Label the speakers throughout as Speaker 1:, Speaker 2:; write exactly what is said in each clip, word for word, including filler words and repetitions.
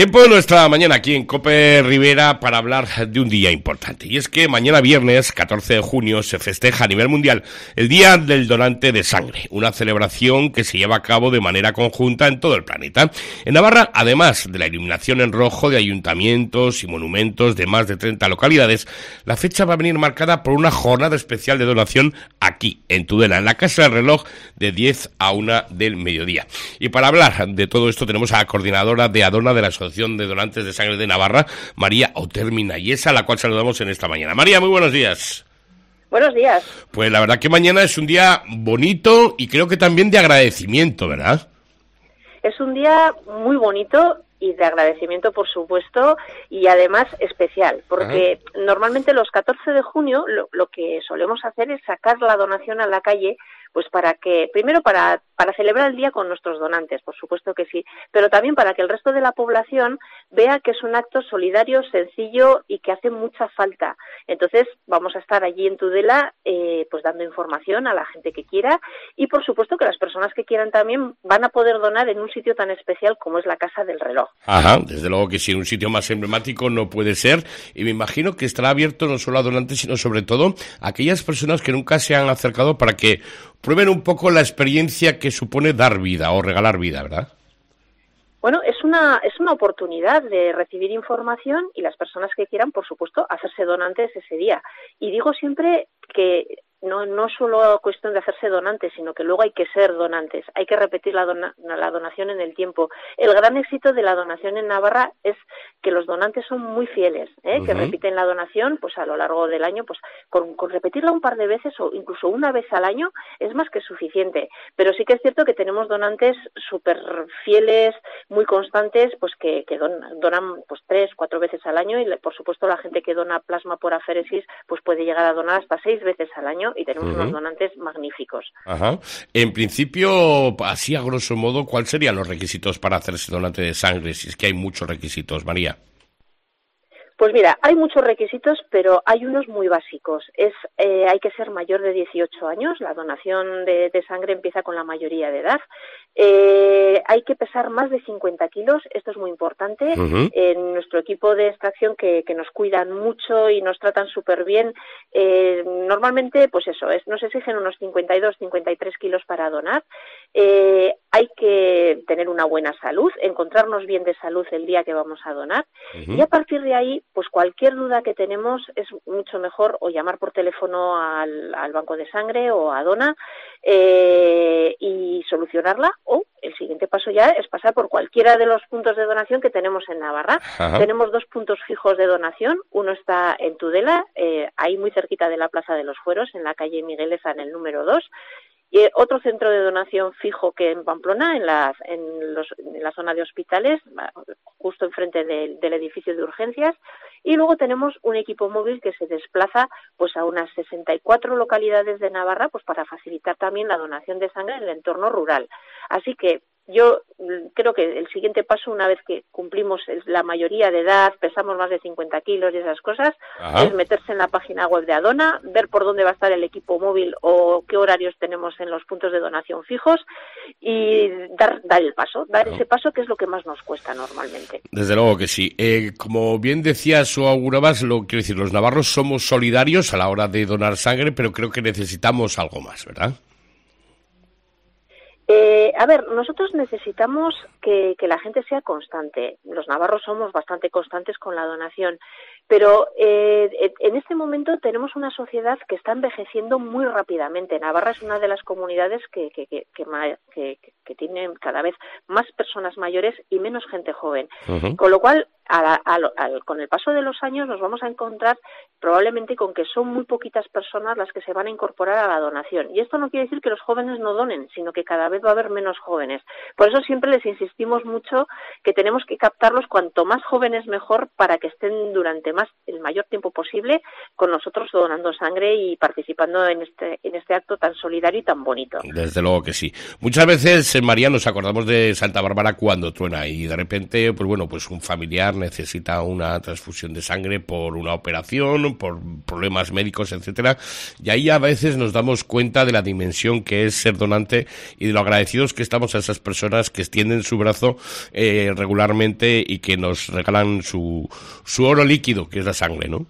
Speaker 1: Tiempo de nuestra mañana aquí en COPE Rivera para hablar de un día importante. Y es que mañana viernes, catorce de junio, se festeja a nivel mundial el Día del Donante de Sangre, una celebración que se lleva a cabo de manera conjunta en todo el planeta. En Navarra, además de la iluminación en rojo de ayuntamientos y monumentos de más de treinta localidades, la fecha va a venir marcada por una jornada especial de donación aquí, en Tudela, en la Casa del Reloj, de diez a una del mediodía. Y para hablar de todo esto tenemos a la coordinadora de Adona de la Asociación de Donantes de Sangre de Navarra, María Otermin Ayesa, a la cual saludamos en esta mañana. María, muy buenos días.
Speaker 2: Buenos días.
Speaker 1: Pues la verdad que mañana es un día bonito y creo que también de agradecimiento, ¿verdad?
Speaker 2: Es un día muy bonito y de agradecimiento, por supuesto, y además especial, porque Ajá. normalmente los catorce de junio lo, lo que solemos hacer es sacar la donación a la calle, pues para que, primero para, para celebrar el día con nuestros donantes, por supuesto que sí, pero también para que el resto de la población vea que es un acto solidario, sencillo y que hace mucha falta. Entonces vamos a estar allí en Tudela eh, pues dando información a la gente que quiera y por supuesto que las personas que quieran también van a poder donar en un sitio tan especial como es la Casa del Reloj.
Speaker 1: Ajá, desde luego que sí, un sitio más emblemático no puede ser, y me imagino que estará abierto no solo a donantes, sino sobre todo a aquellas personas que nunca se han acercado para que prueben un poco la experiencia que supone dar vida o regalar vida, ¿verdad?
Speaker 2: Bueno, es una es una oportunidad de recibir información y las personas que quieran, por supuesto, hacerse donantes ese día. Y digo siempre que no no solo cuestión de hacerse donantes, sino que luego hay que ser donantes, hay que repetir la, dona, la donación en el tiempo. El gran éxito de la donación en Navarra es que los donantes son muy fieles, ¿eh? Uh-huh. que repiten la donación pues a lo largo del año, pues con, con repetirla un par de veces o incluso una vez al año es más que suficiente. Pero sí que es cierto que tenemos donantes súper fieles, muy constantes, pues que, que don, donan pues tres, cuatro veces al año y por supuesto la gente que dona plasma por aféresis pues puede llegar a donar hasta seis veces al año y tenemos uh-huh. unos donantes magníficos.
Speaker 1: Ajá. En principio, así a grosso modo, ¿cuáles serían los requisitos para hacerse donante de sangre? Si es que hay muchos requisitos, María.
Speaker 2: Pues mira, hay muchos requisitos, pero hay unos muy básicos. Es eh, hay que ser mayor de dieciocho años, la donación de, de sangre empieza con la mayoría de edad. Eh, hay que pesar más de cincuenta kilos, esto es muy importante. Uh-huh. En nuestro equipo de extracción que, que nos cuidan mucho y nos tratan súper bien, eh, normalmente, pues eso, es, nos exigen unos cincuenta y dos, cincuenta y tres kilos para donar. Eh, hay que tener una buena salud, encontrarnos bien de salud el día que vamos a donar. Uh-huh. Y a partir de ahí, pues cualquier duda que tenemos es mucho mejor o llamar por teléfono al, al banco de sangre o a Dona eh, y solucionarla, o el siguiente paso ya es pasar por cualquiera de los puntos de donación que tenemos en Navarra. Ajá. Tenemos dos puntos fijos de donación, uno está en Tudela, eh, ahí muy cerquita de la Plaza de los Fueros, en la calle Migueleza, en el número dos, y otro centro de donación fijo que en Pamplona, en la, en los, en la zona de hospitales, justo enfrente del, del edificio de urgencias, y luego tenemos un equipo móvil que se desplaza pues a unas sesenta y cuatro localidades de Navarra pues para facilitar también la donación de sangre en el entorno rural. Así que yo creo que el siguiente paso, una vez que cumplimos la mayoría de edad, pesamos más de cincuenta kilos y esas cosas, Ajá. es meterse en la página web de Adona, ver por dónde va a estar el equipo móvil o qué horarios tenemos en los puntos de donación fijos y dar, dar el paso, dar Ajá. ese paso que es lo que más nos cuesta normalmente.
Speaker 1: Desde luego que sí. Eh, como bien decías o augurabas, lo quiero decir, los navarros somos solidarios a la hora de donar sangre, pero creo que necesitamos algo más, ¿verdad?
Speaker 2: Eh, a ver, nosotros necesitamos que, que la gente sea constante. Los navarros somos bastante constantes con la donación, pero eh, en este momento tenemos una sociedad que está envejeciendo muy rápidamente. Navarra es una de las comunidades que, que, que, que, que, que tienen cada vez más personas mayores y menos gente joven. Uh-huh. Con lo cual, a, a, a, con el paso de los años nos vamos a encontrar probablemente con que son muy poquitas personas las que se van a incorporar a la donación. Y esto no quiere decir que los jóvenes no donen, sino que cada vez va a haber menos jóvenes. Por eso siempre les insistimos mucho que tenemos que captarlos cuanto más jóvenes mejor para que estén durante más el mayor tiempo posible con nosotros donando sangre y participando en este en este acto tan solidario y tan bonito.
Speaker 1: Desde luego que sí. Muchas veces, María, nos acordamos de Santa Bárbara cuando truena y de repente, pues bueno, pues un familiar necesita una transfusión de sangre por una operación, por problemas médicos, etcétera, y ahí a veces nos damos cuenta de la dimensión que es ser donante y de lo agradecidos que estamos a esas personas que extienden su brazo eh, regularmente y que nos regalan su, su oro líquido, que es la sangre, ¿no?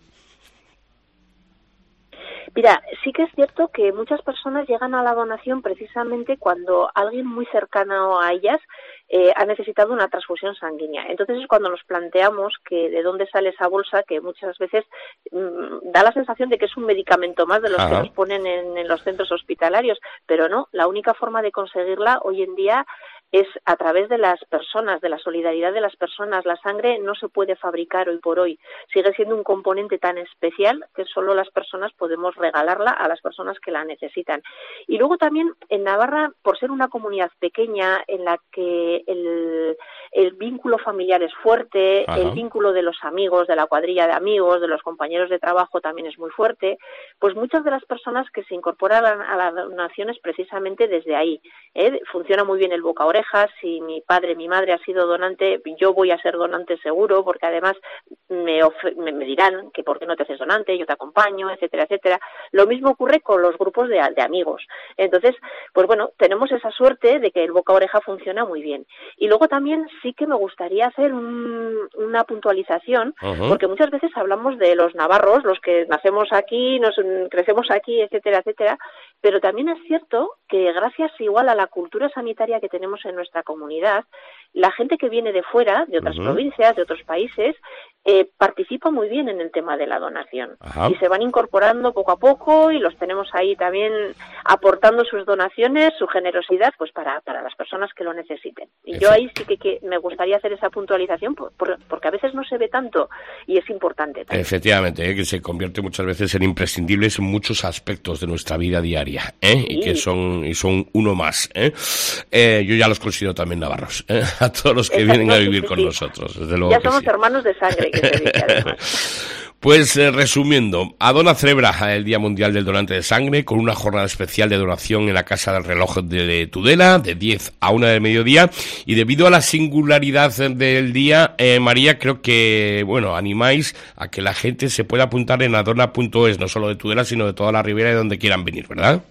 Speaker 2: Mira, sí que es cierto que muchas personas llegan a la donación precisamente cuando alguien muy cercano a ellas eh, ha necesitado una transfusión sanguínea. Entonces es cuando nos planteamos que de dónde sale esa bolsa, que muchas veces mmm, da la sensación de que es un medicamento más de los Ajá. que nos ponen en, en los centros hospitalarios, pero no, la única forma de conseguirla hoy en día es a través de las personas, de la solidaridad de las personas. La sangre no se puede fabricar hoy por hoy. Sigue siendo un componente tan especial que solo las personas podemos regalarla a las personas que la necesitan. Y luego también en Navarra, por ser una comunidad pequeña en la que el, el vínculo familiar es fuerte, Ajá. el vínculo de los amigos, de la cuadrilla de amigos, de los compañeros de trabajo también es muy fuerte, pues muchas de las personas que se incorporan a las donaciones precisamente desde ahí. ¿eh? Funciona muy bien el boca a oreja. Si mi padre, mi madre ha sido donante, yo voy a ser donante seguro, porque además me, me, me dirán que por qué no te haces donante, yo te acompaño, etcétera, etcétera. Lo mismo ocurre con los grupos de, de amigos. Entonces, pues bueno, tenemos esa suerte de que el boca a oreja funciona muy bien. Y luego también sí que me gustaría hacer un, una puntualización, uh-huh. porque muchas veces hablamos de los navarros, los que nacemos aquí, nos crecemos aquí, etcétera, etcétera, pero también es cierto que gracias igual a la cultura sanitaria que tenemos en nuestra comunidad, la gente que viene de fuera, de otras uh-huh. provincias, de otros países, eh, participa muy bien en el tema de la donación. Ajá. Y se van incorporando poco a poco y los tenemos ahí también aportando sus donaciones, su generosidad, pues para, para las personas que lo necesiten. Y Exacto. yo ahí sí que, que me gustaría hacer esa puntualización por, por, porque a veces no se ve tanto y es importante también.
Speaker 1: Efectivamente, ¿eh? que se convierte muchas veces en imprescindibles en muchos aspectos de nuestra vida diaria, ¿eh? Sí. y que son y son uno más. ¿eh? Eh, yo ya los considero también navarros, ¿eh? a todos los que Exacto, vienen a vivir sí, con sí. nosotros. Desde luego
Speaker 2: ya
Speaker 1: que
Speaker 2: somos
Speaker 1: sí.
Speaker 2: hermanos de sangre, que se dice además.
Speaker 1: Pues eh, resumiendo, Adona celebra el Día Mundial del Donante de Sangre con una jornada especial de donación en la Casa del Reloj de Tudela de diez a una del mediodía, y debido a la singularidad del día, eh, María, creo que, bueno, animáis a que la gente se pueda apuntar en adona punto es, no solo de Tudela, sino de toda la ribera y donde quieran venir, ¿verdad?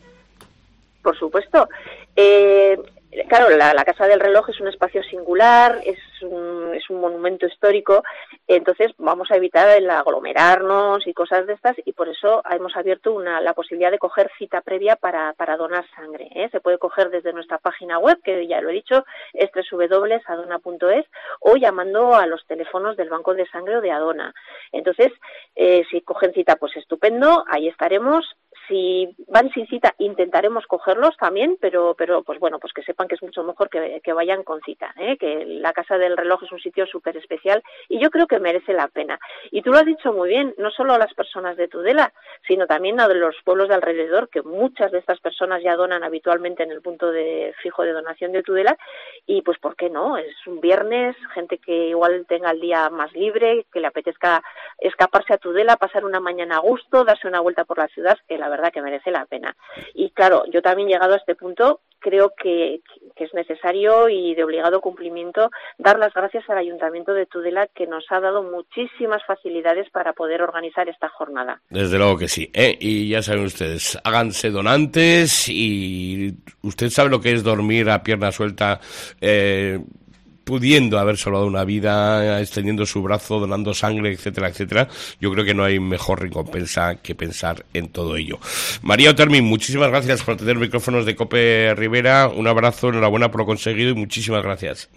Speaker 2: Por supuesto. Eh... Claro, la, la Casa del Reloj es un espacio singular, es un, es un monumento histórico, entonces vamos a evitar el aglomerarnos y cosas de estas, y por eso hemos abierto una, la posibilidad de coger cita previa para, para donar sangre. ¿eh? Se puede coger desde nuestra página web, que ya lo he dicho, es doble u doble u doble u punto adona punto es, o llamando a los teléfonos del Banco de Sangre o de Adona. Entonces, eh, si cogen cita, pues estupendo, ahí estaremos. Si van sin cita, intentaremos cogerlos también, pero, pero pues bueno, pues que sepan que es mucho mejor que, que vayan con cita, ¿eh? que la Casa del Reloj es un sitio súper especial y yo creo que merece la pena. Y tú lo has dicho muy bien, no solo a las personas de Tudela, sino también a los pueblos de alrededor, que muchas de estas personas ya donan habitualmente en el punto de fijo de donación de Tudela, y pues ¿por qué no? Es un viernes, gente que igual tenga el día más libre, que le apetezca escaparse a Tudela, pasar una mañana a gusto, darse una vuelta por la ciudad, que la verdad que merece la pena. Y claro, yo también llegado a este punto, creo que, que es necesario y de obligado cumplimiento dar las gracias al Ayuntamiento de Tudela, que nos ha dado muchísimas facilidades para poder organizar esta jornada.
Speaker 1: Desde luego que sí, ¿eh? Y ya saben ustedes, háganse donantes, y usted sabe lo que es dormir a pierna suelta, eh, pudiendo haber salvado una vida, extendiendo su brazo, donando sangre, etcétera, etcétera. Yo creo que no hay mejor recompensa que pensar en todo ello. María Otermin, muchísimas gracias por tener micrófonos de COPE Ribera. Un abrazo, enhorabuena por lo conseguido y muchísimas gracias.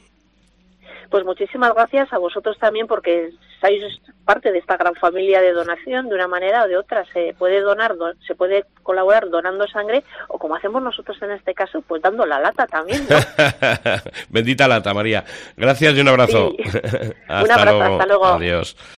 Speaker 2: Pues muchísimas gracias a vosotros también, porque sois parte de esta gran familia de donación de una manera o de otra. Se puede donar, do, se puede colaborar donando sangre, o como hacemos nosotros en este caso, pues dando la lata también, ¿no?
Speaker 1: Bendita lata, María. Gracias y un abrazo.
Speaker 2: Sí. Un abrazo, luego. Hasta luego.
Speaker 1: Adiós.